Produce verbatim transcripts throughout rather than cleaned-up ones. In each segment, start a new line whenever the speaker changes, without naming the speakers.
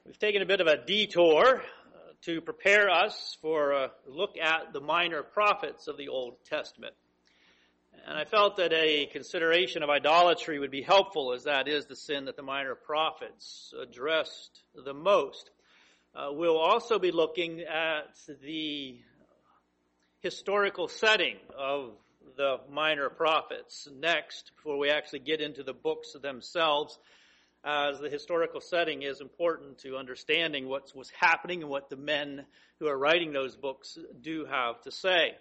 We've taken a bit of a detour uh, to prepare us for a look at the minor prophets of the Old Testament. And I felt that a consideration of idolatry would be helpful, as that is the sin that the minor prophets addressed the most. Uh, we'll also be looking at the historical setting of the minor prophets next, before we actually get into the books themselves, as the historical setting is important to understanding what was happening and what the men who are writing those books do have to say.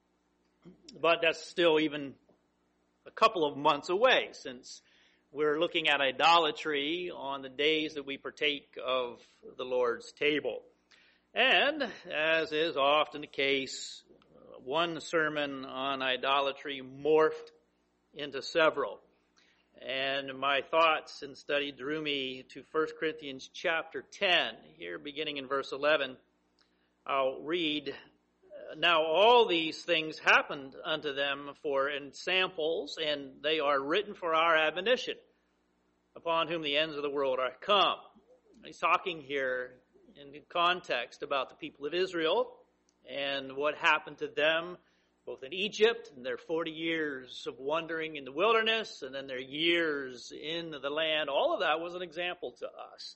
But that's still even a couple of months away, since we're looking at idolatry on the days that we partake of the Lord's table. And, as is often the case, one sermon on idolatry morphed into several. And my thoughts and study drew me to First Corinthians chapter ten. Here, beginning in verse eleven, I'll read, "Now all these things happened unto them for ensamples, and they are written for our admonition, upon whom the ends of the world are come." He's talking here in context about the people of Israel and what happened to them both in Egypt and their forty years of wandering in the wilderness, and then their years in the land. All of that was an example to us.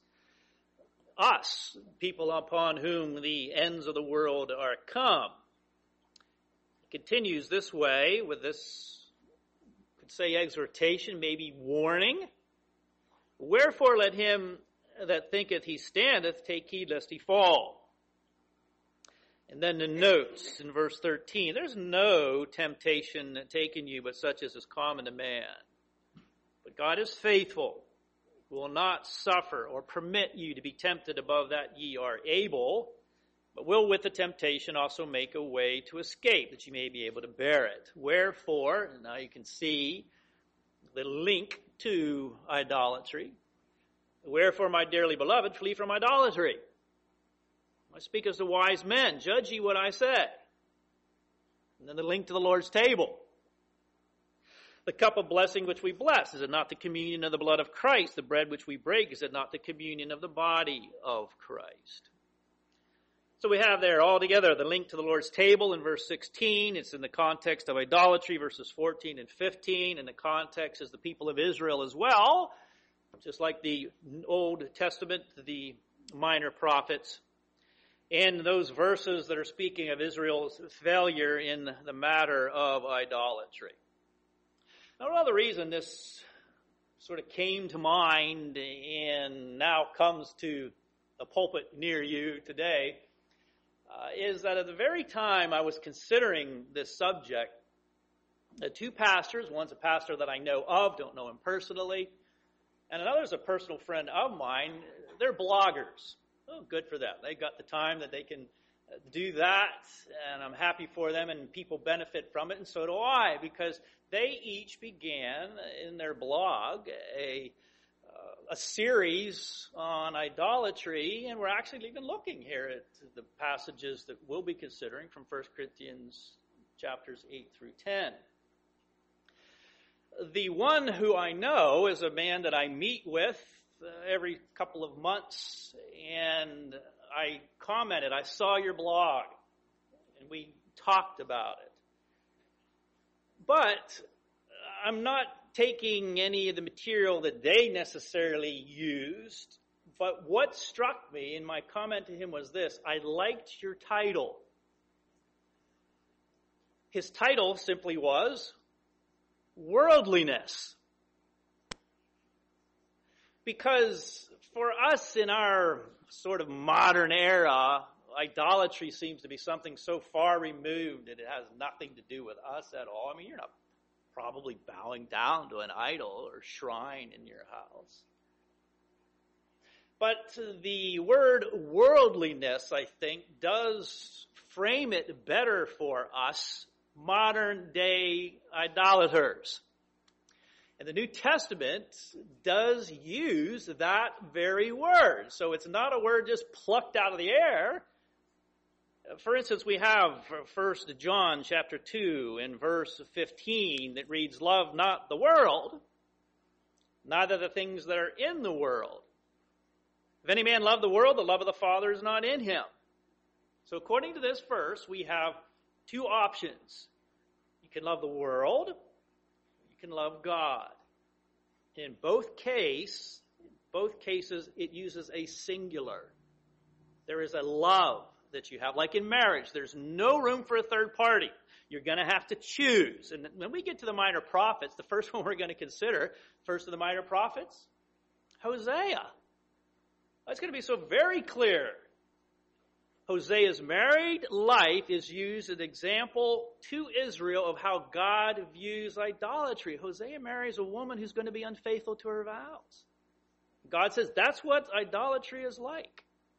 Us, people upon whom the ends of the world are come. It continues this way with this, you could say, exhortation, maybe warning. "Wherefore let him that thinketh he standeth take heed lest he fall." And then the notes in verse thirteen, "There's no temptation taken you but such as is common to man. But God is faithful, who will not suffer or permit you to be tempted above that ye are able, but will with the temptation also make a way to escape, that you may be able to bear it. Wherefore," and now you can see the link to idolatry, "Wherefore, my dearly beloved, flee from idolatry. I speak as to wise men. Judge ye what I say." And then the link to the Lord's table. "The cup of blessing which we bless, is it not the communion of the blood of Christ? The bread which we break, is it not the communion of the body of Christ?" So we have there altogether the link to the Lord's table in verse sixteen. It's in the context of idolatry, verses fourteen and fifteen. And the context is the people of Israel as well. Just like the Old Testament, the minor prophets. And those verses that are speaking of Israel's failure in the matter of idolatry. Now, another reason this sort of came to mind and now comes to a pulpit near you today uh, is that at the very time I was considering this subject, the two pastors, one's a pastor that I know of, don't know him personally, and another's a personal friend of mine, they're bloggers. Oh, good for them. They got the time that they can do that, and I'm happy for them, and people benefit from it, and so do I, because they each began in their blog a uh, a series on idolatry, and we're actually even looking here at the passages that we'll be considering from First Corinthians chapters eight through ten. The one who I know is a man that I meet with Uh, every couple of months, and I commented, "I saw your blog," and we talked about it. But I'm not taking any of the material that they necessarily used, but what struck me in my comment to him was this: I liked your title. His title simply was Worldliness. Because for us in our sort of modern era, idolatry seems to be something so far removed that it has nothing to do with us at all. I mean, you're not probably bowing down to an idol or shrine in your house. But the word worldliness, I think, does frame it better for us modern day idolaters. And the New Testament does use that very word. So it's not a word just plucked out of the air. For instance, we have First John chapter two in verse fifteen that reads, "Love not the world, neither the things that are in the world. If any man love the world, the love of the Father is not in him. So according to this verse, we have two options. You can love the world, you can love God. In both case, in both cases, it uses a singular. There is a love that you have. Like in marriage, there's no room for a third party. You're going to have to choose. And when we get to the minor prophets, the first one we're going to consider, first of the minor prophets, Hosea. That's going to be so very clear. Hosea's married life is used as an example to Israel of how God views idolatry. Hosea marries a woman who's going to be unfaithful to her vows. God says that's what idolatry is like.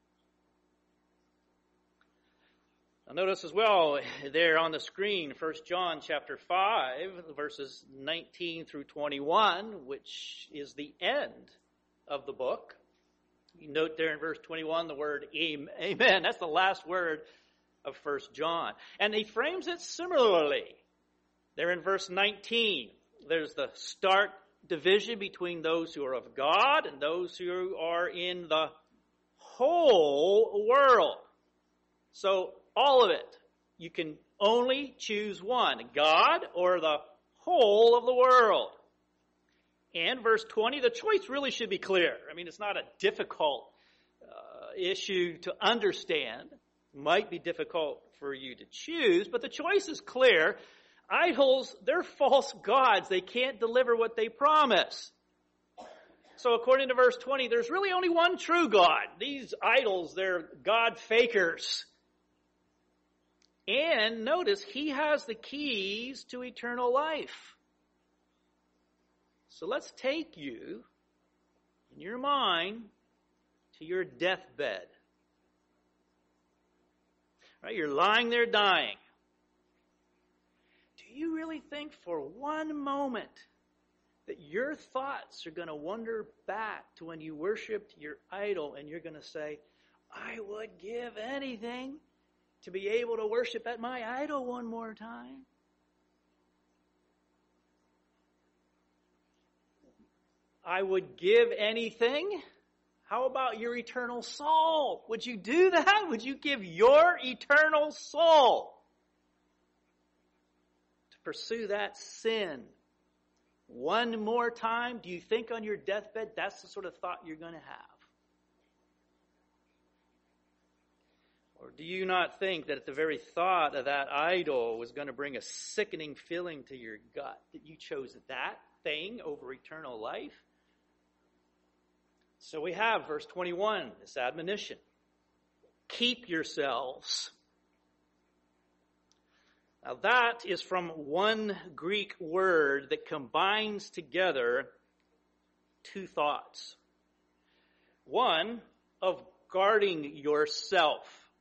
Now notice as well there on the screen, First John chapter five, verses nineteen through twenty-one, which is the end of the book. You note there in verse twenty-one the word amen. That's the last word of First John. And he frames it similarly. There in verse nineteen, there's the stark division between those who are of God and those who are in the whole world. So all of it. You can only choose one, God or the whole of the world. And verse twenty, the choice really should be clear. I mean, it's not a difficult uh, issue to understand. It might be difficult for you to choose, but the choice is clear. Idols, they're false gods. They can't deliver what they promise. So according to verse twenty, there's really only one true God. These idols, they're God fakers. And notice, he has the keys to eternal life. So let's take you, in your mind, to your deathbed. Right? You're lying there dying. Do you really think for one moment that your thoughts are going to wander back to when you worshiped your idol and you're going to say, I would give anything to be able to worship at my idol one more time? I would give anything? How about your eternal soul? Would you do that? Would you give your eternal soul to pursue that sin one more time? Do you think on your deathbed that's the sort of thought you're going to have? Or do you not think that the very thought of that idol was going to bring a sickening feeling to your gut, that you chose that thing over eternal life? So we have verse twenty-one, this admonition. Keep yourselves. Now that is from one Greek word that combines together two thoughts. One, of guarding yourself.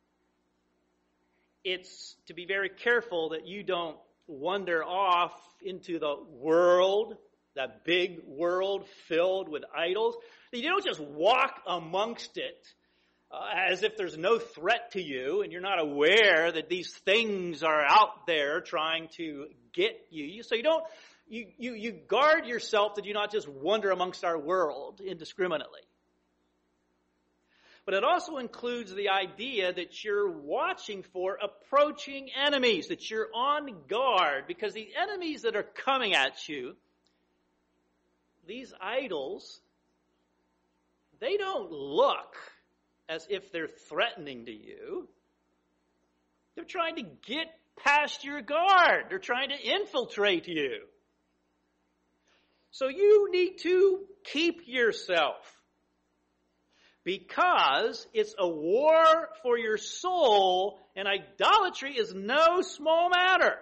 It's to be very careful that you don't wander off into the world, that big world filled with idols. You don't just walk amongst it uh, as if there's no threat to you and you're not aware that these things are out there trying to get you. So you don't, you, you, you guard yourself that you not just wander amongst our world indiscriminately. But it also includes the idea that you're watching for approaching enemies, that you're on guard, because the enemies that are coming at you, these idols, they don't look as if they're threatening to you. They're trying to get past your guard. They're trying to infiltrate you. So you need to keep yourself, because it's a war for your soul, and idolatry is no small matter.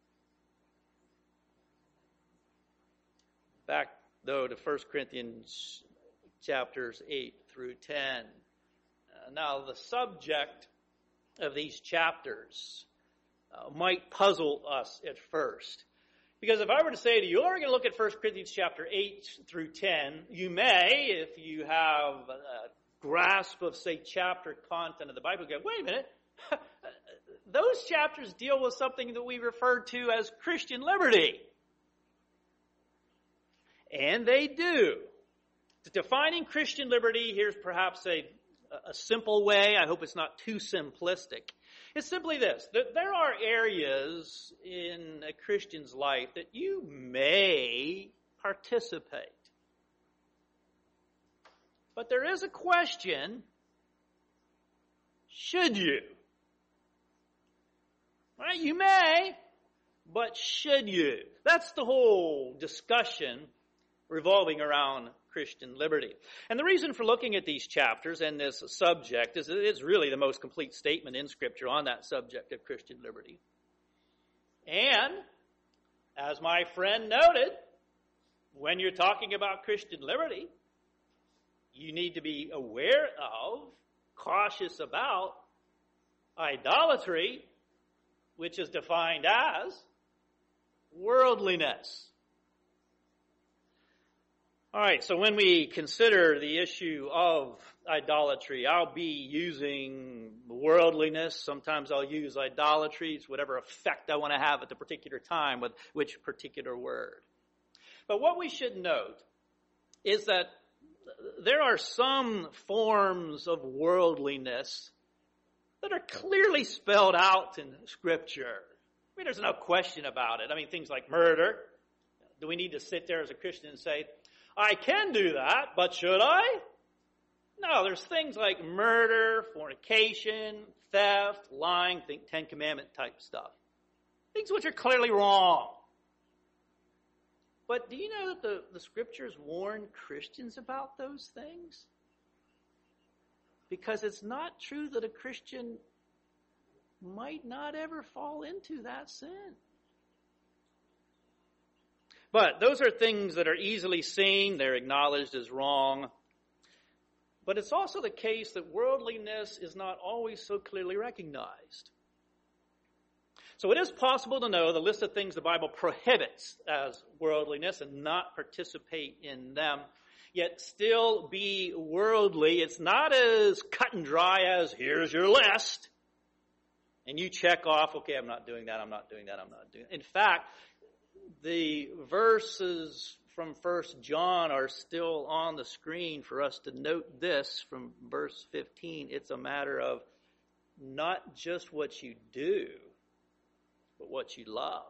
Back, though, to First Corinthians chapters eight through ten. Uh, now, the subject of these chapters uh, might puzzle us at first. Because if I were to say to you, oh, we're going to look at First Corinthians chapter eight through ten, you may, if you have a grasp of, say, chapter content of the Bible, go, wait a minute, those chapters deal with something that we refer to as Christian liberty. And they do. Defining Christian liberty, here's perhaps a, a simple way. I hope it's not too simplistic. It's simply this. There are areas in a Christian's life that you may participate. But there is a question, should you? Right? You may, but should you? That's the whole discussion revolving around Christian liberty. And the reason for looking at these chapters and this subject is that it's really the most complete statement in Scripture on that subject of Christian liberty. And, as my friend noted, when you're talking about Christian liberty, you need to be aware of, cautious about, idolatry, which is defined as worldliness. All right, so when we consider the issue of idolatry, I'll be using worldliness. Sometimes I'll use idolatry. It's whatever effect I want to have at the particular time with which particular word. But what we should note is that there are some forms of worldliness that are clearly spelled out in Scripture. I mean, there's no question about it. I mean, things like murder. Do we need to sit there as a Christian and say, I can do that, but should I? No, there's things like murder, fornication, theft, lying, think Ten Commandment type stuff. Things which are clearly wrong. But do you know that the, the Scriptures warn Christians about those things? Because it's not true that a Christian might not ever fall into that sin. But those are things that are easily seen. They're acknowledged as wrong. But it's also the case that worldliness is not always so clearly recognized. So it is possible to know the list of things the Bible prohibits as worldliness and not participate in them, yet still be worldly. It's not as cut and dry as, here's your list, and you check off, okay, I'm not doing that, I'm not doing that, I'm not doing that. In fact, the verses from First John are still on the screen for us to note this from verse fifteen. It's a matter of not just what you do, but what you love.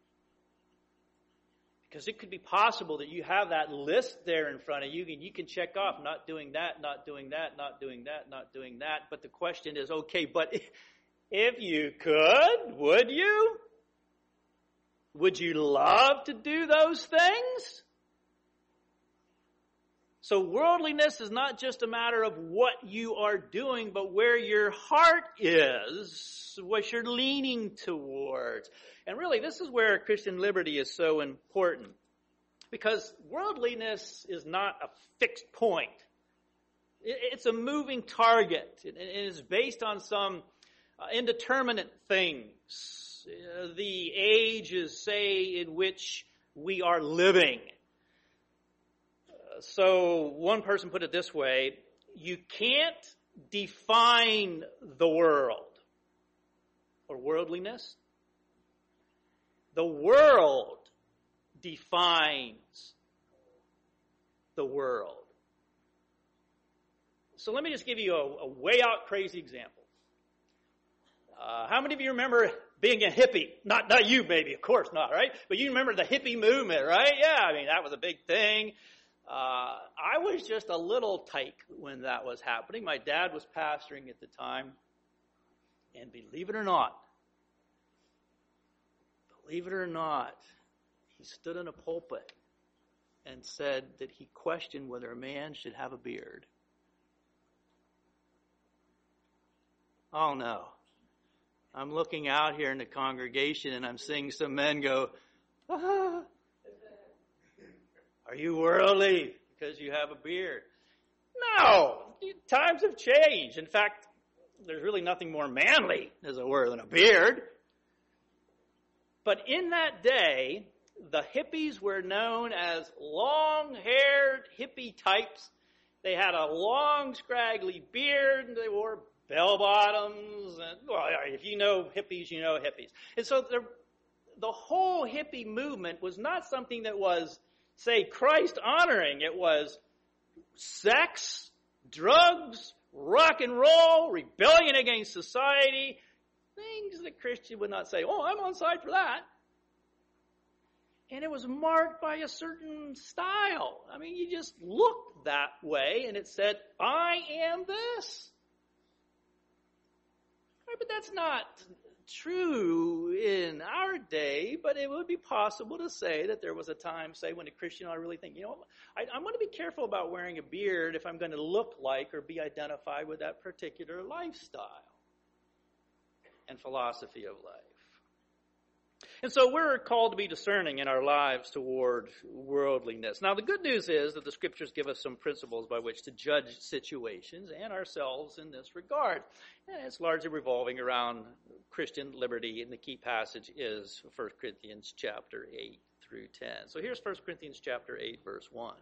Because it could be possible that you have that list there in front of you and you can check off not doing that, not doing that, not doing that, not doing that. But the question is, okay, but if you could, would you? Would you love to do those things? So worldliness is not just a matter of what you are doing, but where your heart is, what you're leaning towards. And really, this is where Christian liberty is so important. Because worldliness is not a fixed point. It's a moving target. It is based on some indeterminate things. The ages, say, in which we are living. So one person put it this way, you can't define the world or worldliness. The world defines the world. So let me just give you a, a way out crazy example. Uh, how many of you remember being a hippie? Not, not you, maybe, of course not, right? But you remember the hippie movement, right? Yeah, I mean, that was a big thing. Uh, I was just a little tyke when that was happening. My dad was pastoring at the time. And believe it or not, believe it or not, he stood in a pulpit and said that he questioned whether a man should have a beard. Oh, no. I'm looking out here in the congregation and I'm seeing some men go, ah, are you worldly because you have a beard? No, times have changed. In fact, there's really nothing more manly, as it were, than a beard. But in that day, the hippies were known as long-haired hippie types. They had a long, scraggly beard, and they wore bell-bottoms. And, well, if you know hippies, you know hippies. And so the, the whole hippie movement was not something that was, say, Christ-honoring. It was sex, drugs, rock and roll, rebellion against society, things that Christian would not say, oh, I'm on side for that. And it was marked by a certain style. I mean, you just looked that way and it said, I am this. Right, but that's not true in our day, but it would be possible to say that there was a time, say, when a Christian ought to really think, you know, I, I'm going to be careful about wearing a beard if I'm going to look like or be identified with that particular lifestyle and philosophy of life. And so we're called to be discerning in our lives toward worldliness. Now, the good news is that the Scriptures give us some principles by which to judge situations and ourselves in this regard. And it's largely revolving around Christian liberty, and the key passage is First Corinthians chapter eight through ten. So here's First Corinthians chapter eight, verse one.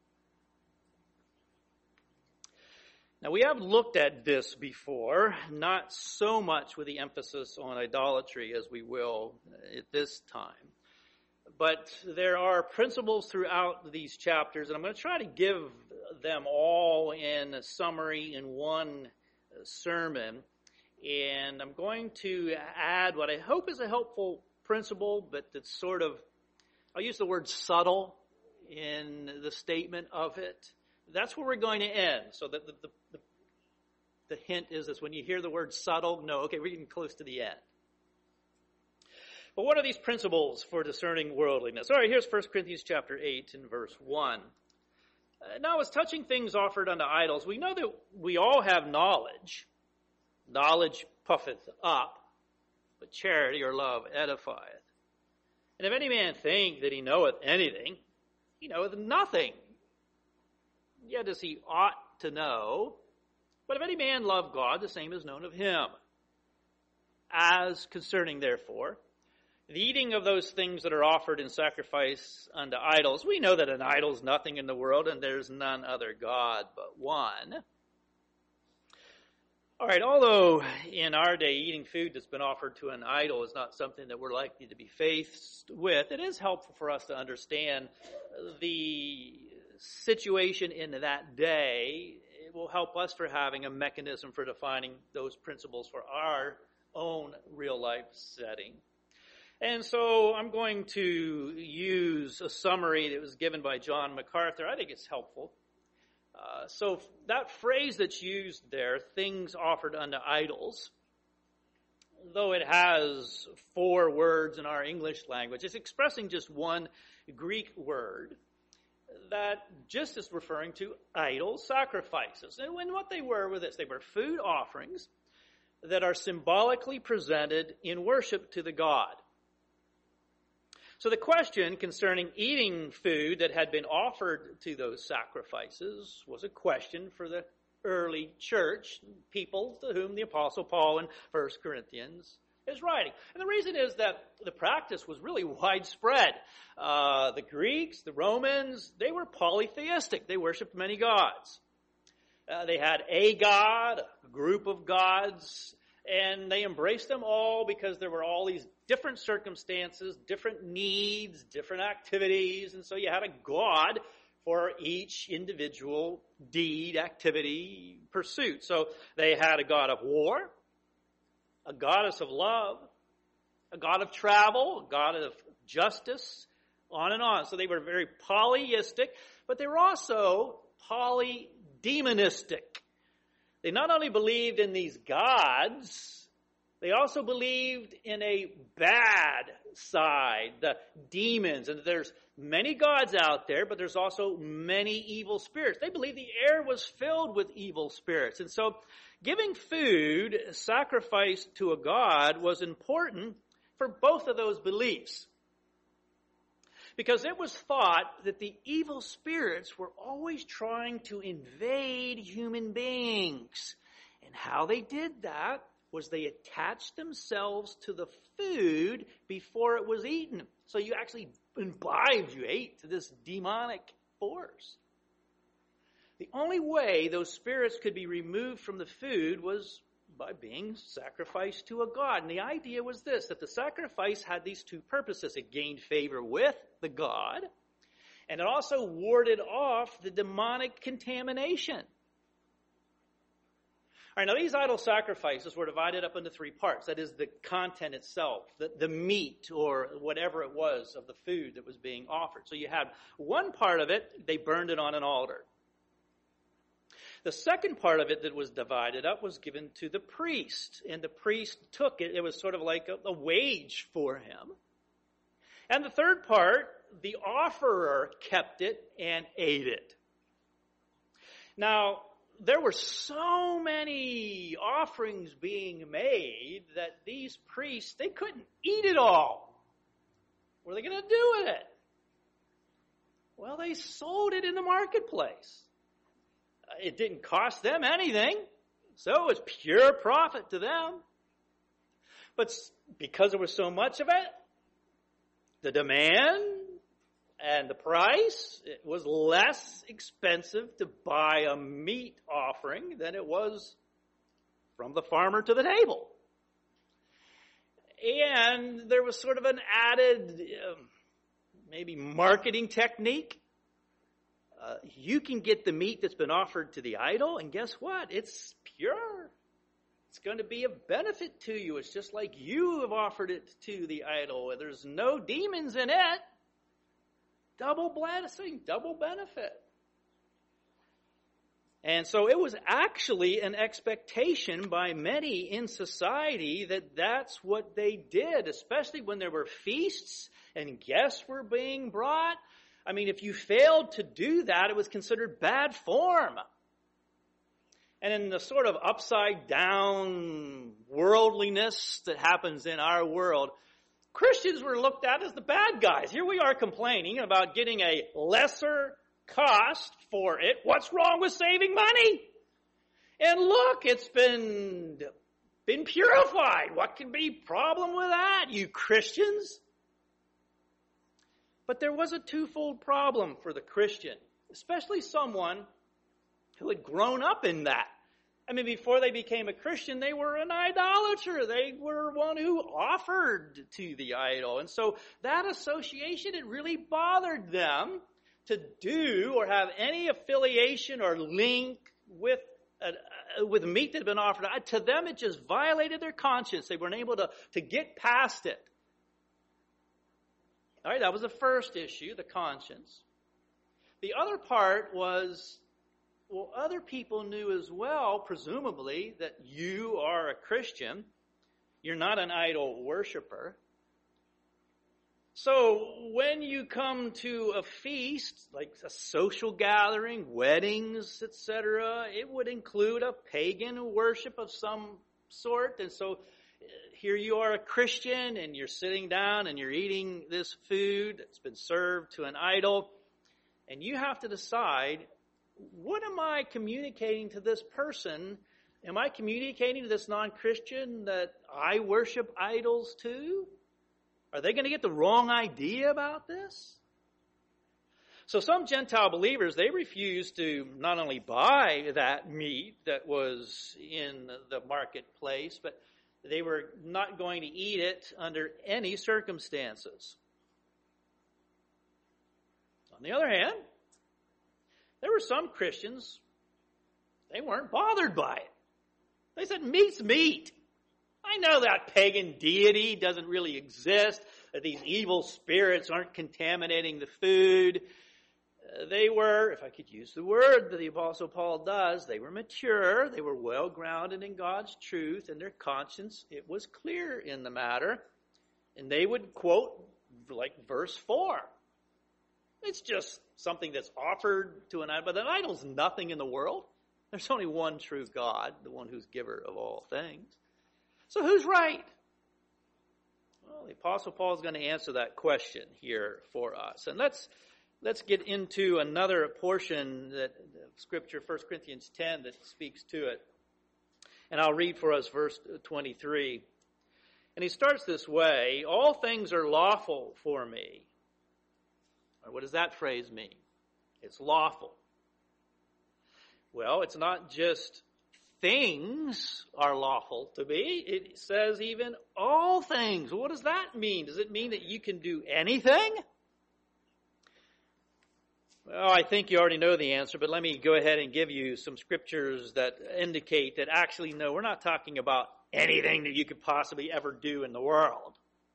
Now, we have looked at this before, not so much with the emphasis on idolatry as we will at this time. But there are principles throughout these chapters, and I'm going to try to give them all in a summary in one sermon. And I'm going to add what I hope is a helpful principle, but it's sort of, I'll use the word subtle in the statement of it. That's where we're going to end. So the, the, the, the hint is this. When you hear the word subtle, no, okay, we're getting close to the end. But what are these principles for discerning worldliness? All right, here's First Corinthians chapter eight and verse one. Uh, now, as touching things offered unto idols, we know that we all have knowledge. Knowledge puffeth up, but charity or love edifieth. And if any man think that he knoweth anything, he knoweth nothing. Yet as he ought to know. But if any man love God, the same is known of him. As concerning, therefore, the eating of those things that are offered in sacrifice unto idols, we know that an idol is nothing in the world, and there's none other God but one. All right, although in our day eating food that's been offered to an idol is not something that we're likely to be faced with, it is helpful for us to understand the situation in that day. It will help us for having a mechanism for defining those principles for our own real life setting. And so I'm going to use a summary that was given by John MacArthur. I think it's helpful. Uh, so that phrase that's used there, things offered unto idols, though it has four words in our English language, it's expressing just one Greek word that just is referring to idol sacrifices. And when what they were were this, they were food offerings that are symbolically presented in worship to the god. So the question concerning eating food that had been offered to those sacrifices was a question for the early church, people to whom the Apostle Paul in First Corinthians is writing. And the reason is that the practice was really widespread. Uh, the Greeks, the Romans, they were polytheistic. They worshipped many gods. Uh, they had a god, a group of gods, and they embraced them all because there were all these different circumstances, different needs, different activities, and so you had a god for each individual deed, activity, pursuit. So they had a god of war, a goddess of love, a god of travel, a god of justice, on and on. So they were very polyistic, but they were also polydemonistic. They not only believed in these gods, they also believed in a bad side, the demons. And there's many gods out there, but there's also many evil spirits. They believed the air was filled with evil spirits. And so giving food sacrificed to a god was important for both of those beliefs. Because it was thought that the evil spirits were always trying to invade human beings. And how they did that was they attached themselves to the food before it was eaten. So you actually imbibed, you ate to this demonic force. The only way those spirits could be removed from the food was by being sacrificed to a god. And the idea was this, that the sacrifice had these two purposes. It gained favor with the god, And it also warded off the demonic contamination. All right, now these idol sacrifices were divided up into three parts. That is, the content itself, the, the meat or whatever it was of the food that was being offered. So you had one part of it, they burned it on an altar. The second part of it that was divided up was given to the priest. And the priest took it. It was sort of like a, a wage for him. And the third part, the offerer kept it and ate it. Now, there were so many offerings being made that these priests, they couldn't eat it all. What are they going to do with it? Well, they sold it in the marketplace. It didn't cost them anything, so it was pure profit to them. But because there was so much of it, the demand and the price, it was less expensive to buy a meat offering than it was from the farmer to the table. And there was sort of an added, uh, maybe marketing technique. Uh, you can get the meat that's been offered to the idol, and guess what? It's pure. It's going to be a benefit to you. It's just like you have offered it to the idol. There's no demons in it. Double blessing, double benefit. And so it was actually an expectation by many in society that that's what they did, especially when there were feasts and guests were being brought. I mean, if you failed to do that, it was considered bad form. And in the sort of upside down worldliness that happens in our world, Christians were looked at as the bad guys. Here we are complaining about getting a lesser cost for it. What's wrong with saving money? And look, it's been, been purified. What can be problem with that, you Christians? But there was a twofold problem for the Christian, especially someone who had grown up in that. I mean, before they became a Christian, they were an idolater. They were one who offered to the idol. And so that association, it really bothered them to do or have any affiliation or link with uh, with meat that had been offered. To them, it just violated their conscience. They weren't able to, to get past it. All right, that was the first issue, the conscience. The other part was, well, other people knew as well, presumably, that you are a Christian. You're not an idol worshiper. So when you come to a feast, like a social gathering, weddings, et cetera, it would include a pagan worship of some sort. And so here you are a Christian, and you're sitting down and you're eating this food that's been served to an idol. And you have to decide, what am I communicating to this person? Am I communicating to this non-Christian that I worship idols too? Are they going to get the wrong idea about this? So some Gentile believers, they refused to not only buy that meat that was in the marketplace, but they were not going to eat it under any circumstances. On the other hand, there were some Christians, they weren't bothered by it. They said, meat's meat. I know that pagan deity doesn't really exist, that these evil spirits aren't contaminating the food. Uh, they were, if I could use the word that the Apostle Paul does, they were mature, they were well grounded in God's truth, and their conscience, it was clear in the matter. And they would quote, like verse four. It's just something that's offered to an idol. But an idol's nothing in the world. There's only one true God, the one who's giver of all things. So who's right? Well, the Apostle Paul is going to answer that question here for us. And let's let's get into another portion that of Scripture, First Corinthians ten, that speaks to it. And I'll read for us verse twenty-three. And he starts this way, all things are lawful for me. Or what does that phrase mean? It's lawful. Well, it's not just things are lawful to be. It says even all things. What does that mean? Does it mean that you can do anything? Well, I think you already know the answer, but let me go ahead and give you some scriptures that indicate that actually, no, we're not talking about anything that you could possibly ever do in the world.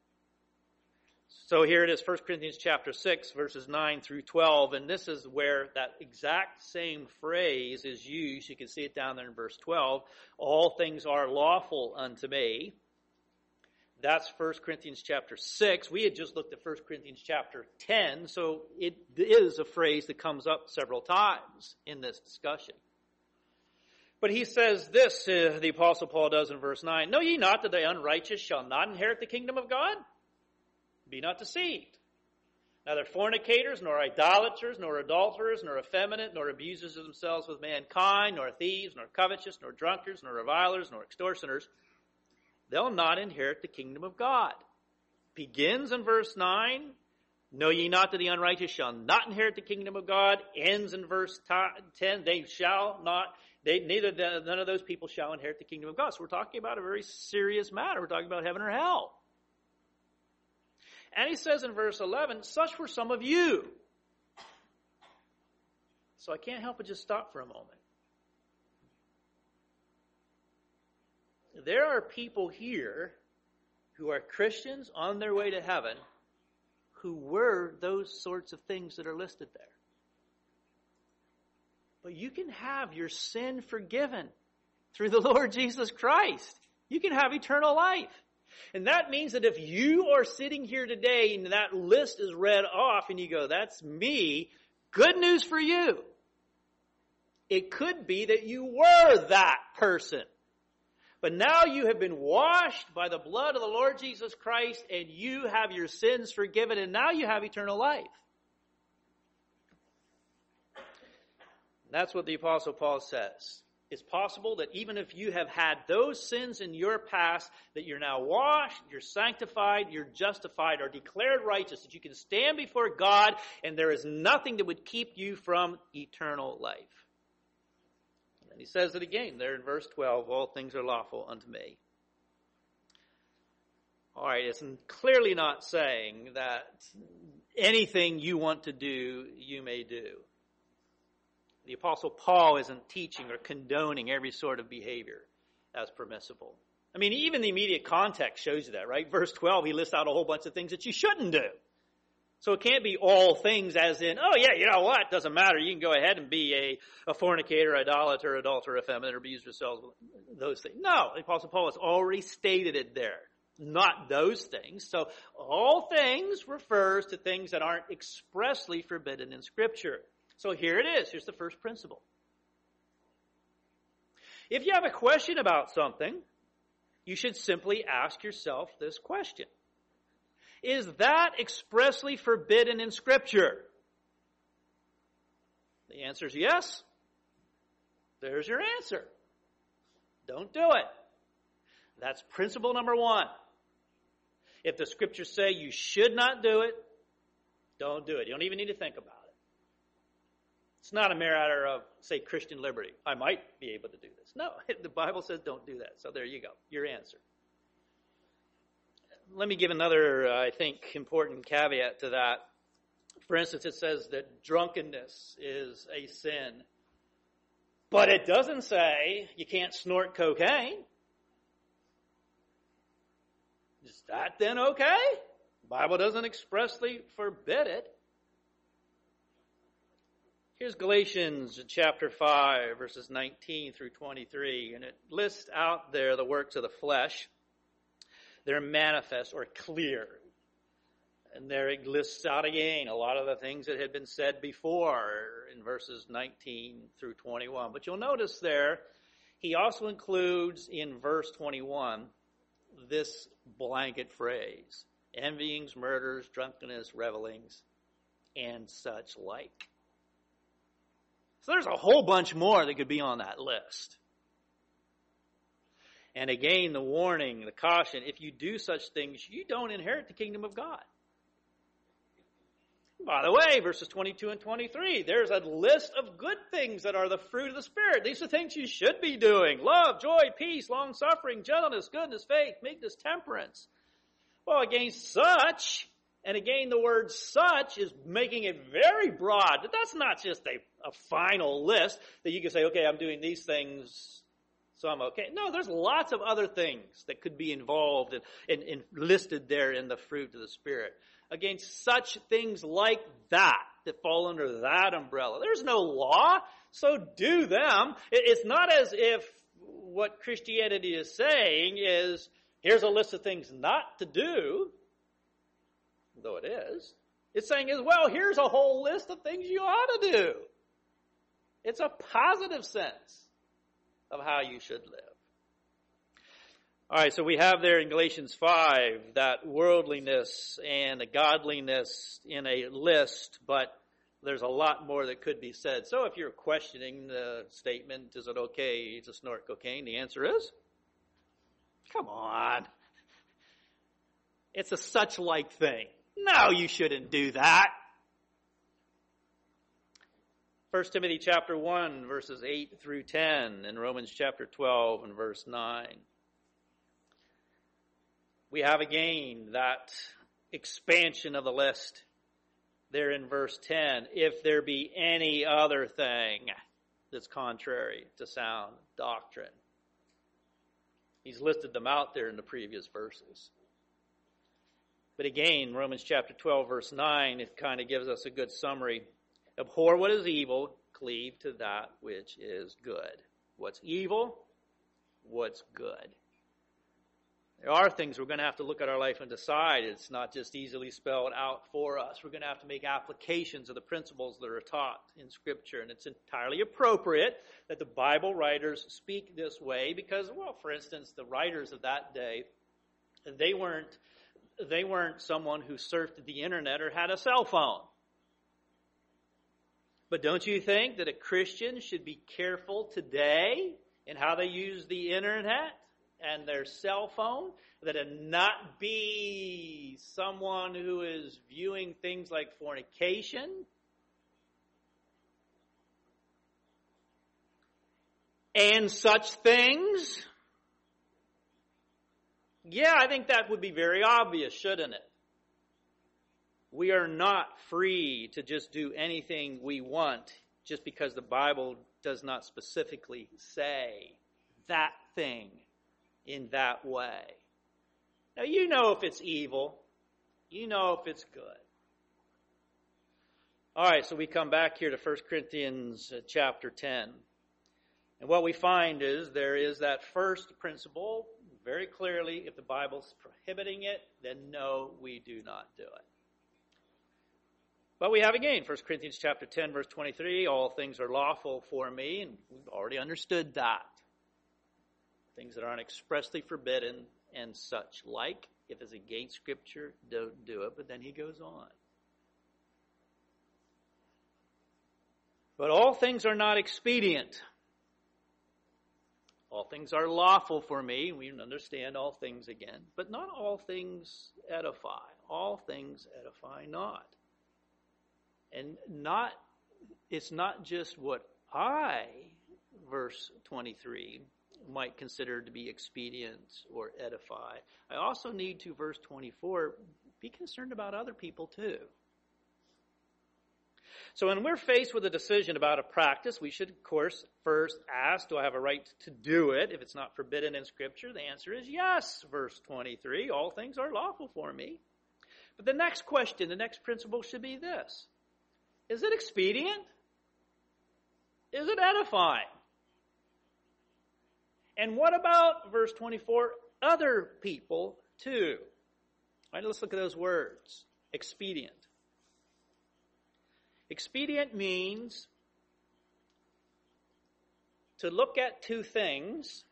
So here it is, First Corinthians chapter six, verses nine through twelve, and this is where that exact same phrase is used. You can see it down there in verse twelve. All things are lawful unto me. That's First Corinthians chapter six. We had just looked at First Corinthians chapter ten, so it is a phrase that comes up several times in this discussion. But he says this, uh, the Apostle Paul does in verse nine, Know ye not that the unrighteous shall not inherit the kingdom of God? Be not deceived. Neither fornicators, nor idolaters, nor adulterers, nor effeminate, nor abusers of themselves with mankind, nor thieves, nor covetous, nor drunkards, nor revilers, nor extortioners, they'll not inherit the kingdom of God. Begins in verse nine, Know ye not that the unrighteous shall not inherit the kingdom of God? Ends in verse ten, they shall not, they, neither the, none of those people shall inherit the kingdom of God. So we're talking about a very serious matter. We're talking about heaven or hell. And he says in verse eleven, Such were some of you. So I can't help but just stop for a moment. There are people here who are Christians on their way to heaven who were those sorts of things that are listed there. But you can have your sin forgiven through the Lord Jesus Christ. You can have eternal life. And that means that if you are sitting here today and that list is read off and you go, that's me, good news for you. It could be that you were that person. But now you have been washed by the blood of the Lord Jesus Christ and you have your sins forgiven and now you have eternal life. That's what the Apostle Paul says. It's possible that even if you have had those sins in your past, that you're now washed, you're sanctified, you're justified, or declared righteous, that you can stand before God and there is nothing that would keep you from eternal life. And he says it again there in verse twelve, all things are lawful unto me. All right, it's clearly not saying that anything you want to do, you may do. The Apostle Paul isn't teaching or condoning every sort of behavior as permissible. I mean, even the immediate context shows you that, right? Verse twelve, he lists out a whole bunch of things that you shouldn't do. So it can't be all things as in, oh yeah, you know what, doesn't matter. You can go ahead and be a, a fornicator, idolater, adulterer, effeminate, or abuse yourselves, those things. No, the Apostle Paul has already stated it there. Not those things. So all things refers to things that aren't expressly forbidden in Scripture. So here it is. Here's the first principle. If you have a question about something, you should simply ask yourself this question. Is that expressly forbidden in Scripture? The answer is yes. There's your answer. Don't do it. That's principle number one. If the Scriptures say you should not do it, don't do it. You don't even need to think about it. It's not a matter of, say, Christian liberty. I might be able to do this. No, the Bible says don't do that. So there you go. Your answer. Let me give another, uh, I think, important caveat to that. For instance, it says that drunkenness is a sin. But it doesn't say you can't snort cocaine. Is that then okay? The Bible doesn't expressly forbid it. Here's Galatians chapter five, verses nineteen through twenty-three, and it lists out there the works of the flesh. They're manifest or clear. And there it lists out again a lot of the things that had been said before in verses nineteen through twenty-one. But you'll notice there, he also includes in verse twenty-one this blanket phrase, envyings, murders, drunkenness, revelings, and such like. So there's a whole bunch more that could be on that list. And again, the warning, the caution, if you do such things, you don't inherit the kingdom of God. By the way, verses twenty-two and twenty-three, there's a list of good things that are the fruit of the Spirit. These are things you should be doing. Love, joy, peace, long-suffering, gentleness, goodness, faith, meekness, temperance. Well, against such, And again, the word such is making it very broad. But that's not just a, a final list that you can say, okay, I'm doing these things, so I'm okay. No, there's lots of other things that could be involved and, and, and listed there in the fruit of the Spirit. Again, such things like that, that fall under that umbrella. There's no law, so do them. It's not as if what Christianity is saying is, here's a list of things not to do, though it is. It's saying as well, here's a whole list of things you ought to do. It's a positive sense of how you should live. All right, so we have there in Galatians five that worldliness and the godliness in a list, but there's a lot more that could be said. So if you're questioning the statement, is it okay to snort cocaine? The answer is, come on. It's a such-like thing. No, you shouldn't do that. First Timothy chapter one, verses eight through ten, and Romans chapter twelve and verse nine. We have again that expansion of the list there in verse ten. If there be any other thing that's contrary to sound doctrine. He's listed them out there in the previous verses. But again, Romans chapter twelve, verse nine, it kind of gives us a good summary. Abhor what is evil, cleave to that which is good. What's evil? What's good? There are things we're going to have to look at our life and decide. It's not just easily spelled out for us. We're going to have to make applications of the principles that are taught in Scripture. And it's entirely appropriate that the Bible writers speak this way because, well, for instance, the writers of that day, they weren't, they weren't someone who surfed the internet or had a cell phone. But don't you think that a Christian should be careful today in how they use the internet and their cell phone, that it not be someone who is viewing things like fornication and such things? Yeah, I think that would be very obvious, shouldn't it? We are not free to just do anything we want just because the Bible does not specifically say that thing in that way. Now, you know if it's evil. You know if it's good. All right, so we come back here to First Corinthians chapter ten. And what we find is there is that first principle, very clearly, if the Bible's prohibiting it, then no, we do not do it. But we have again, First Corinthians chapter ten, verse twenty-three, all things are lawful for me, and we've already understood that. Things that aren't expressly forbidden and such like. If it's against Scripture, don't do it. But then he goes on. But all things are not expedient. All things are lawful for me. We understand all things again. But not all things edify. All things edify not. And not, it's not just what I, verse twenty-three, might consider to be expedient or edify. I also need to, verse twenty-four, be concerned about other people too. So when we're faced with a decision about a practice, we should, of course, first ask, do I have a right to do it? If it's not forbidden in Scripture, the answer is yes, verse twenty-three, all things are lawful for me. But the next question, the next principle should be this. Is it expedient? Is it edifying? And what about, verse twenty-four, other people too? All right, let's look at those words. Expedient. Expedient means to look at two things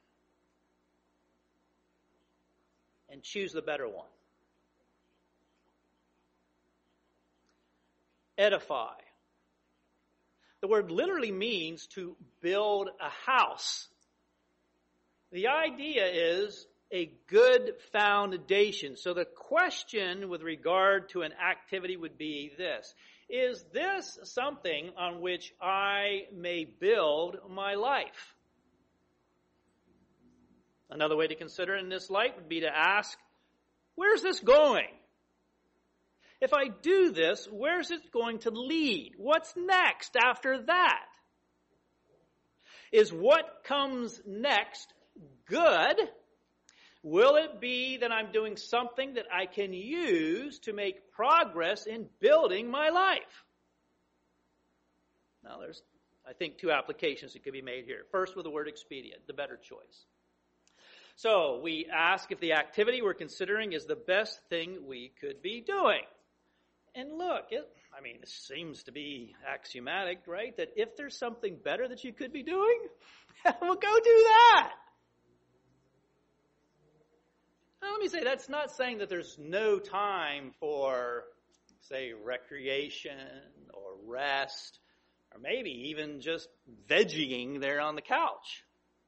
and choose the better one. Edify. The word literally means to build a house. The idea is a good foundation. So the question with regard to an activity would be this. Is this something on which I may build my life? Another way to consider in this light would be to ask, where's this going? If I do this, where's it going to lead? What's next after that? Is what comes next good? Will it be that I'm doing something that I can use to make progress in building my life? Now, there's, I think, two applications that could be made here. First, with the word expedient, the better choice. So, we ask if the activity we're considering is the best thing we could be doing. And look, it, I mean, it seems to be axiomatic, right? That if there's something better that you could be doing, well, go do that. Now, let me say, that's not saying that there's no time for, say, recreation or rest, or maybe even just vegging there on the couch.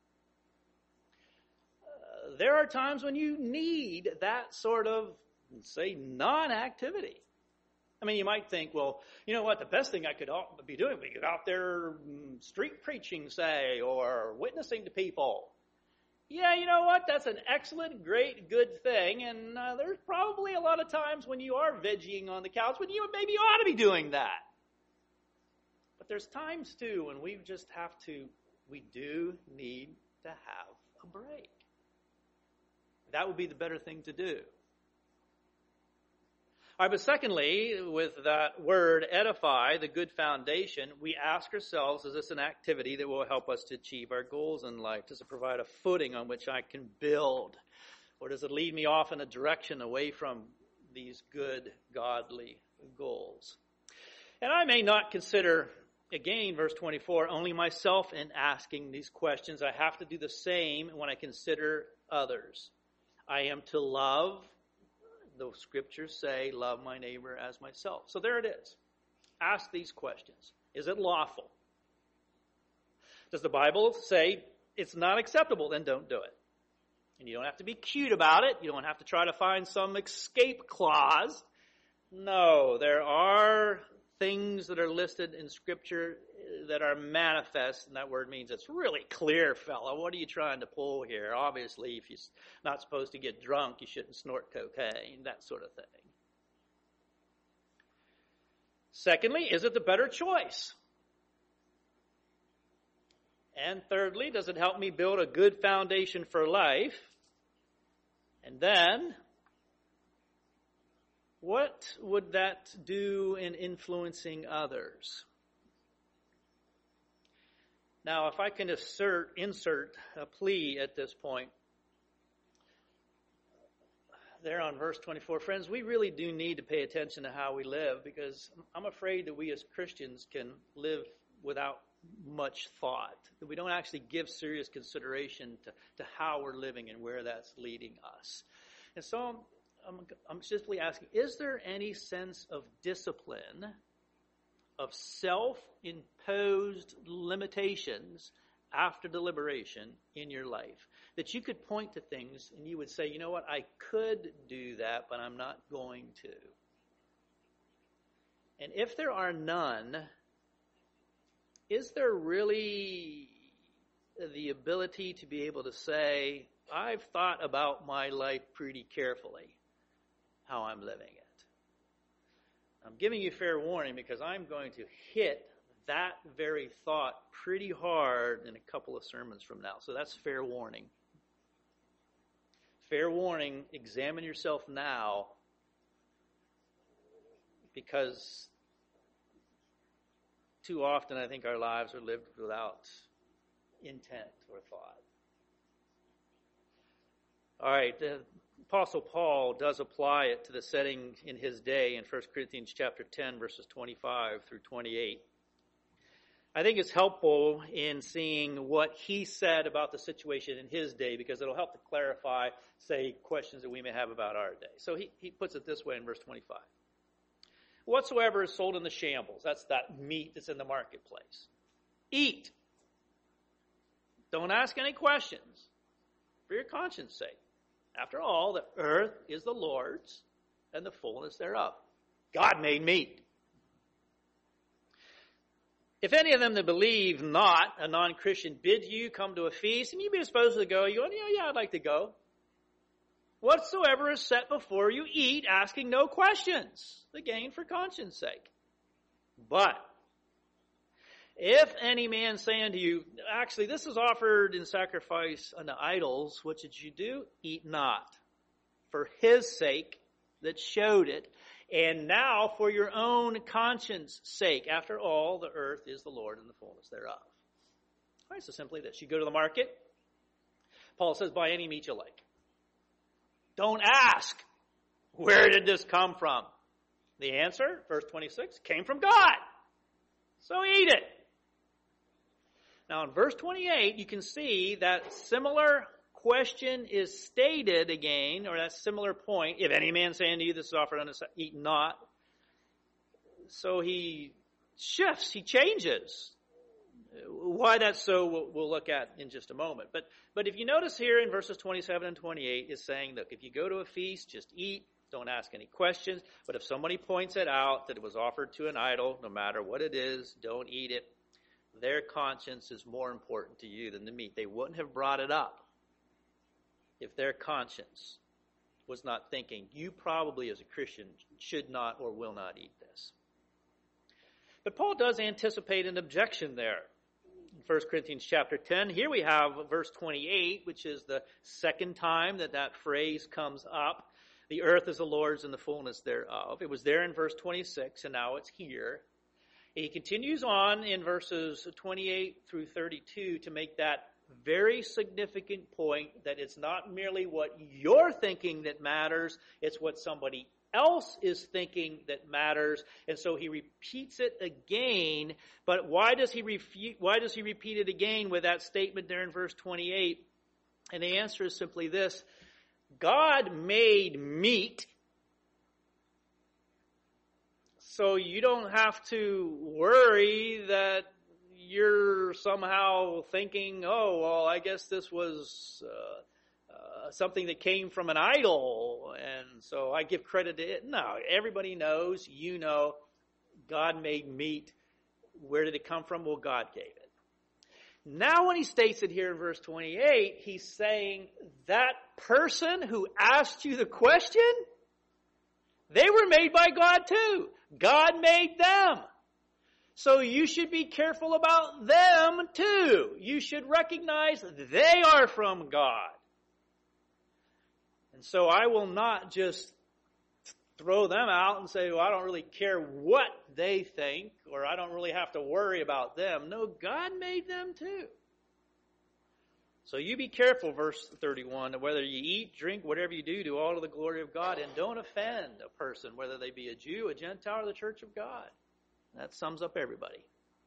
Uh, there are times when you need that sort of, say, non-activity. I mean, you might think, well, you know what, the best thing I could be doing would be get out there street preaching, say, or witnessing to people. Yeah, you know what, that's an excellent, great, good thing, and uh, there's probably a lot of times when you are vegging on the couch when you maybe ought to be doing that. But there's times, too, when we just have to, we do need to have a break. That would be the better thing to do. All right, but secondly, with that word edify, the good foundation, we ask ourselves, is this an activity that will help us to achieve our goals in life? Does it provide a footing on which I can build? Or does it lead me off in a direction away from these good, godly goals? And I may not consider, again, verse twenty-four, only myself in asking these questions. I have to do the same when I consider others. I am to love. The scriptures say, love my neighbor as myself. So there it is. Ask these questions. Is it lawful? Does the Bible say it's not acceptable? Then don't do it. And you don't have to be cute about it. You don't have to try to find some escape clause. No, there are things that are listed in Scripture that are manifest, and that word means it's really clear, fella. What are you trying to pull here? Obviously, if you're not supposed to get drunk, you shouldn't snort cocaine, that sort of thing. Secondly, is it the better choice? And thirdly, does it help me build a good foundation for life? And then, what would that do in influencing others? Now, if I can assert, insert a plea at this point, there on verse twenty-four, friends, we really do need to pay attention to how we live, because I'm afraid that we as Christians can live without much thought, that we don't actually give serious consideration to, to how we're living and where that's leading us. And so I'm, I'm simply asking, is there any sense of discipline, of self-imposed limitations after deliberation in your life, that you could point to things and you would say, you know what, I could do that, but I'm not going to? And if there are none, is there really the ability to be able to say, I've thought about my life pretty carefully, how I'm living it? I'm giving you fair warning because I'm going to hit that very thought pretty hard in a couple of sermons from now. So that's fair warning. Fair warning, examine yourself now, because too often I think our lives are lived without intent or thought. All right, the Apostle Paul does apply it to the setting in his day in First Corinthians chapter ten, verses twenty-five through twenty-eight. I think it's helpful in seeing what he said about the situation in his day, because it'll help to clarify, say, questions that we may have about our day. So he, he puts it this way in verse twenty-five. Whatsoever is sold in the shambles, that's that meat that's in the marketplace, eat. Don't ask any questions for your conscience sake. After all, the earth is the Lord's and the fullness thereof. God made meat. If any of them that believe not, a non-Christian, bid you come to a feast, and you be disposed to go, you go, yeah, yeah, I'd like to go. whatsoever is set before you, eat, asking no questions, the gain for conscience sake. But if any man say unto you, actually this is offered in sacrifice unto idols, what did you do? Eat not, for his sake that showed it, and now for your own conscience sake. After all, the earth is the Lord and the fullness thereof. All right, so simply this. You go to the market. Paul says, buy any meat you like. Don't ask, where did this come from? The answer, verse twenty-six, came from God. So eat it. Now in verse twenty-eight, you can see that similar question is stated again, or that similar point. If any man say unto you, this is offered unto, eat not. So he shifts, he changes. Why that's so, we'll, we'll look at in just a moment. But but if you notice here in verses twenty-seven and twenty-eight, it's saying, look, if you go to a feast, just eat, don't ask any questions. But if somebody points it out that it was offered to an idol, no matter what it is, don't eat it. Their conscience is more important to you than the meat. They wouldn't have brought it up if their conscience was not thinking, you probably as a Christian should not or will not eat this. But Paul does anticipate an objection there. In First Corinthians chapter ten, here we have verse twenty-eight, which is the second time that that phrase comes up. The earth is the Lord's and the fullness thereof. It was there in verse twenty-six, and now it's here. He continues on in verses twenty-eight through thirty-two to make that very significant point that it's not merely what you're thinking that matters, it's what somebody else is thinking that matters. And so he repeats it again. But why does he refu- why does he repeat it again with that statement there in verse twenty-eight? And the answer is simply this: God made meat, so you don't have to worry that you're somehow thinking, oh, well, I guess this was uh, uh, something that came from an idol, and so I give credit to it. No, everybody knows, you know, God made meat. Where did it come from? Well, God gave it. Now when he states it here in verse twenty-eight, he's saying that person who asked you the question, they were made by God too. God made them. So you should be careful about them too. You should recognize they are from God. And so I will not just throw them out and say, well, I don't really care what they think, or I don't really have to worry about them. No, God made them too. So you be careful, verse thirty-one, whether you eat, drink, whatever you do, do all to the glory of God, and don't offend a person, whether they be a Jew, a Gentile, or the church of God. That sums up everybody.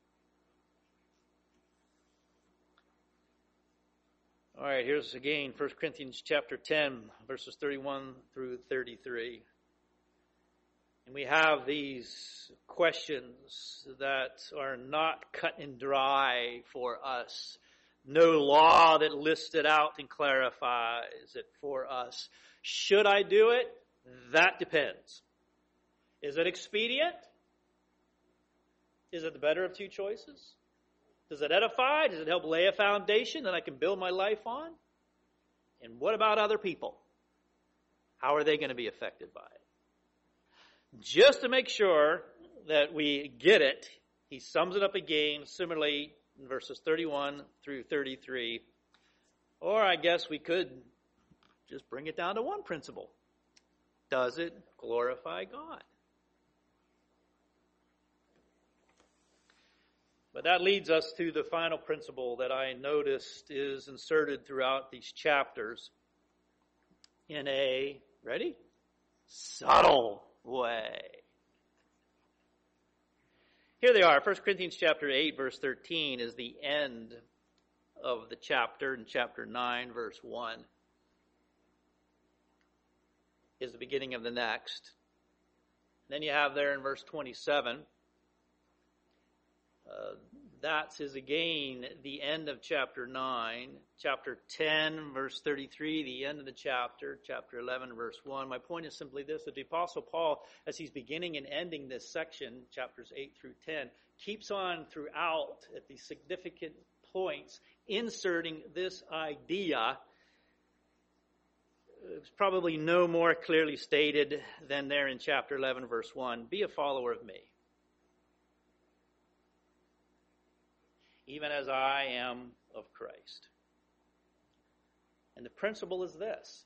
All right, here's again First Corinthians chapter ten, verses thirty-one through thirty-three. And we have these questions that are not cut and dry for us. No law that lists it out and clarifies it for us. Should I do it? That depends. Is it expedient? Is it the better of two choices? Does it edify? Does it help lay a foundation that I can build my life on? And what about other people? How are they going to be affected by it? Just to make sure that we get it, he sums it up again, similarly in verses thirty-one through thirty-three. Or I guess we could just bring it down to one principle. Does it glorify God? But that leads us to the final principle that I noticed is inserted throughout these chapters in a, ready? Subtle way. Here they are. First Corinthians chapter eight, verse thirteen is the end of the chapter, and chapter nine, verse one is the beginning of the next. Then you have there in verse twenty-seven, uh, that is again the end of chapter nine. Chapter ten, verse thirty-three, the end of the chapter. Chapter eleven, verse one. My point is simply this, that the Apostle Paul, as he's beginning and ending this section, chapters eight through ten, keeps on throughout at the significant points, inserting this idea, It's probably no more clearly stated than there in chapter eleven, verse one. Be a follower of me, even as I am of Christ. And the principle is this.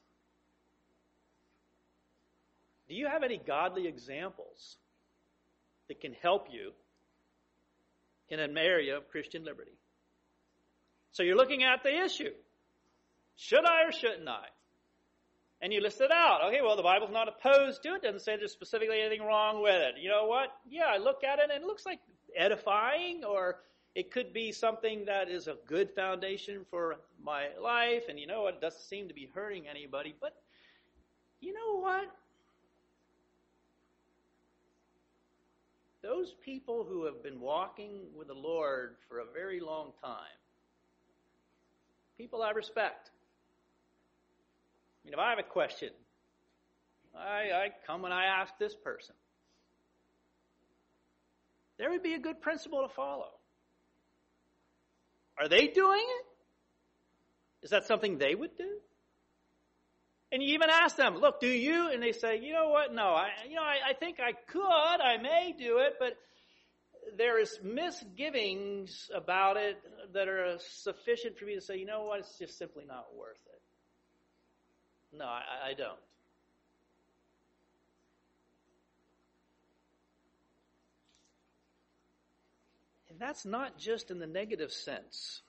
Do you have any godly examples that can help you in an area of Christian liberty? So you're looking at the issue. Should I or shouldn't I? And you list it out. Okay, well, the Bible's not opposed to it. It doesn't say there's specifically anything wrong with it. You know what? Yeah, I look at it and it looks like edifying, or it could be something that is a good foundation for my life. And you know what? It doesn't seem to be hurting anybody. But you know what? Those people who have been walking with the Lord for a very long time, people I respect. I mean, if I have a question, I, I come and I ask this person. There would be a good principle to follow. Are they doing it? Is that something they would do? And you even ask them, look, do you? And they say, you know what? No, I, you know, I, I think I could, I may do it, but there is misgivings about it that are sufficient for me to say, you know what? It's just simply not worth it. No, I, I don't. And that's not just in the negative sense.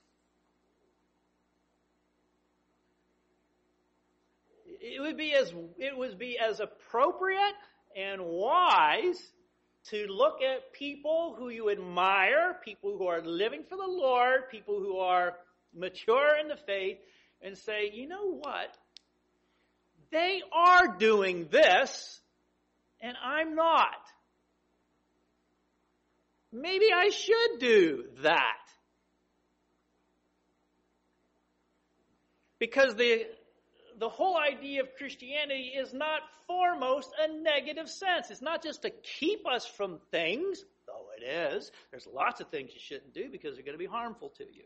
It would be as it would be as appropriate and wise to look at people who you admire, people who are living for the Lord, people who are mature in the faith, and say, you know what? They are doing this, and I'm not. Maybe I should do that. Because the The whole idea of Christianity is not foremost a negative sense. It's not just to keep us from things, though it is. There's lots of things you shouldn't do because they're going to be harmful to you.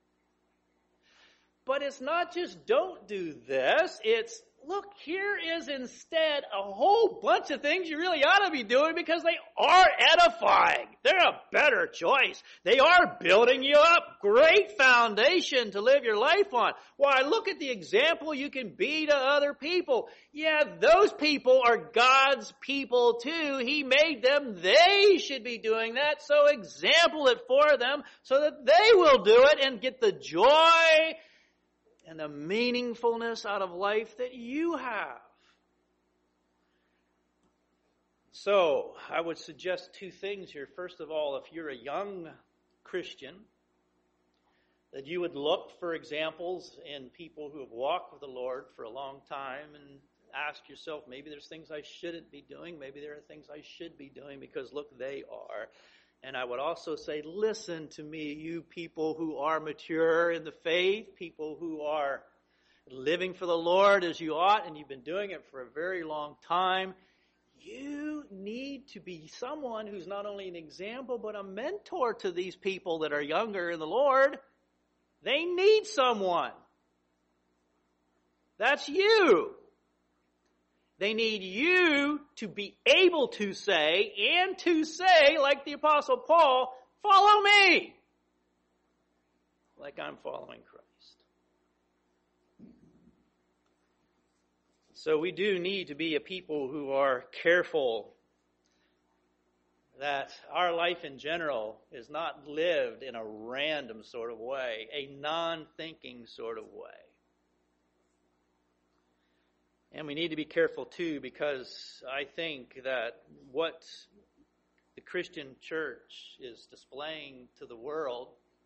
But it's not just don't do this. It's, look, here is instead a whole bunch of things you really ought to be doing because they are edifying. They're a better choice. They are building you up. Great foundation to live your life on. Why, look at the example you can be to other people. Yeah, those people are God's people too. He made them. They should be doing that. So example it for them so that they will do it and get the joy and the meaningfulness out of life that you have. So, I would suggest two things here. First of all, if you're a young Christian, that you would look for examples in people who have walked with the Lord for a long time and ask yourself, maybe there's things I shouldn't be doing, maybe there are things I should be doing because look, they are. And I would also say, listen to me, you people who are mature in the faith, people who are living for the Lord as you ought, and you've been doing it for a very long time. You need to be someone who's not only an example, but a mentor to these people that are younger in the Lord. They need someone. That's you. They need you to be able to say, and to say, like the Apostle Paul, follow me, like I'm following Christ. So we do need to be a people who are careful that our life in general is not lived in a random sort of way, a non-thinking sort of way. And we need to be careful, too, because I think that what the Christian church is displaying to the world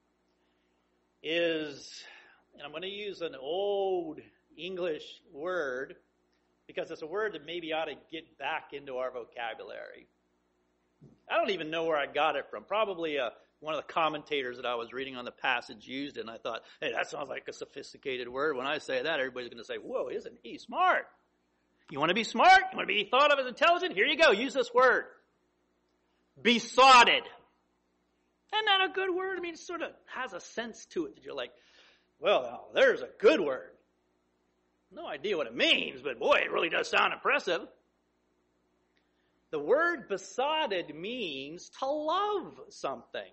is, and I'm going to use an old English word, because it's a word that maybe ought to get back into our vocabulary. I don't even know where I got it from. Probably uh, one of the commentators that I was reading on the passage used it, and I thought, hey, that sounds like a sophisticated word. When I say that, everybody's going to say, whoa, isn't he smart? You want to be smart? You want to be thought of as intelligent? Here you go. Use this word. Besotted. Isn't that a good word? I mean, it sort of has a sense to it that you're like, well, now, there's a good word. No idea what it means, but boy, it really does sound impressive. The word besotted means to love something.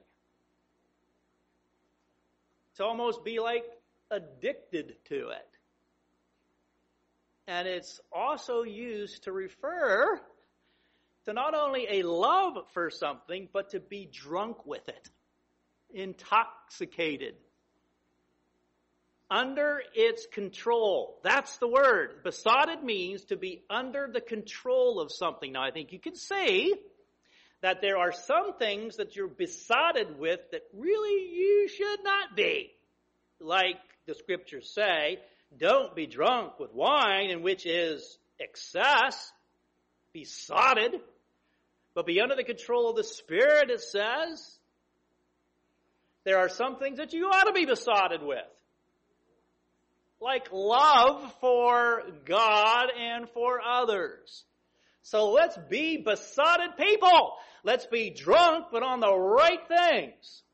To almost be like addicted to it. And it's also used to refer to not only a love for something, but to be drunk with it. Intoxicated. Under its control. That's the word. Besotted means to be under the control of something. Now, I think you can see that there are some things that you're besotted with that really you should not be. Like the scriptures say, don't be drunk with wine, in which is excess, besotted, but be under the control of the Spirit, it says. There are some things that you ought to be besotted with. Like love for God and for others. So let's be besotted people. Let's be drunk, but on the right things.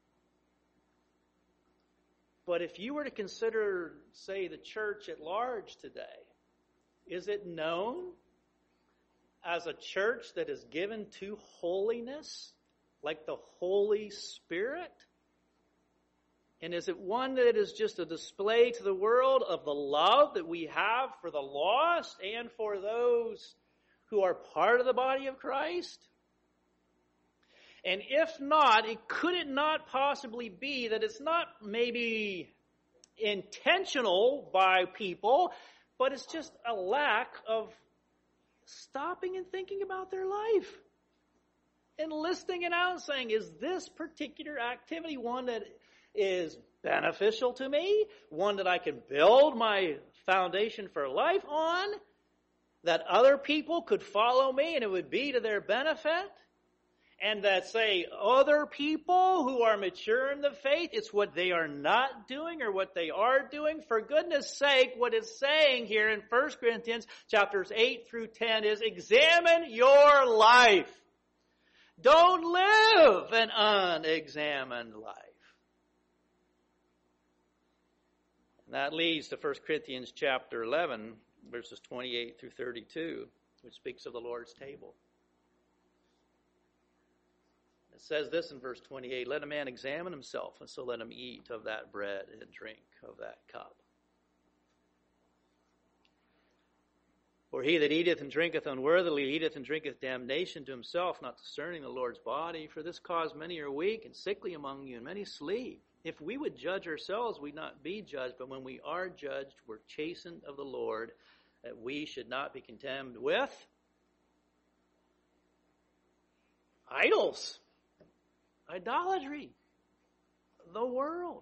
But if you were to consider, say, the church at large today, is it known as a church that is given to holiness, like the Holy Spirit? And is it one that is just a display to the world of the love that we have for the lost and for those who are part of the body of Christ? And if not, it could it not possibly be that it's not maybe intentional by people, but it's just a lack of stopping and thinking about their life and listing it out and saying, is this particular activity one that is beneficial to me, one that I can build my foundation for life on, that other people could follow me and it would be to their benefit? And that, say, other people who are mature in the faith, it's what they are not doing or what they are doing. For goodness sake, what it's saying here in First Corinthians chapters eight through ten is examine your life. Don't live an unexamined life. And that leads to First Corinthians chapter eleven, verses twenty-eight through thirty-two, which speaks of the Lord's table. It says this in verse twenty-eight, let a man examine himself, and so let him eat of that bread and drink of that cup. For he that eateth and drinketh unworthily eateth and drinketh damnation to himself, not discerning the Lord's body. For this cause many are weak and sickly among you, and many sleep. If we would judge ourselves, we'd not be judged. But when we are judged, we're chastened of the Lord, that we should not be condemned with idols, idolatry, the world.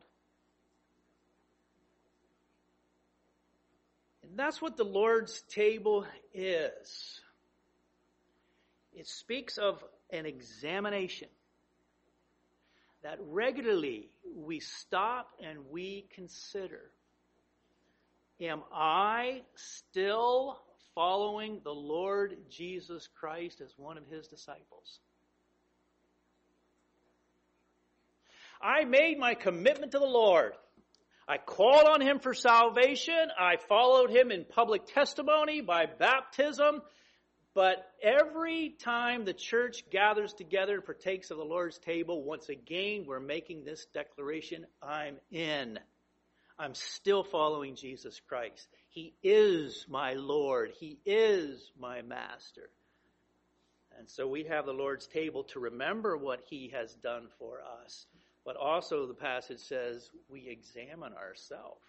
And that's what the Lord's table is. It speaks of an examination. That regularly we stop and we consider, am I still following the Lord Jesus Christ as one of his disciples? I made my commitment to the Lord. I called on him for salvation. I followed him in public testimony by baptism. But every time the church gathers together and partakes of the Lord's table, once again, we're making this declaration, I'm in. I'm still following Jesus Christ. He is my Lord. He is my Master. And so we have the Lord's table to remember what he has done for us. But also the passage says we examine ourselves.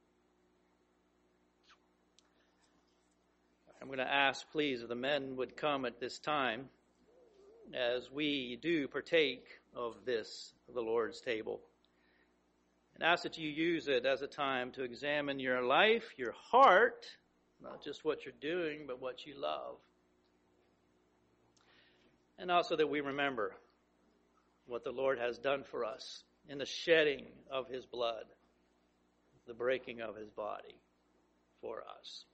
I'm going to ask, please, if the men would come at this time as we do partake of this, the Lord's table. And ask that you use it as a time to examine your life, your heart, not just what you're doing, but what you love. And also that we remember what the Lord has done for us in the shedding of his blood, the breaking of his body for us.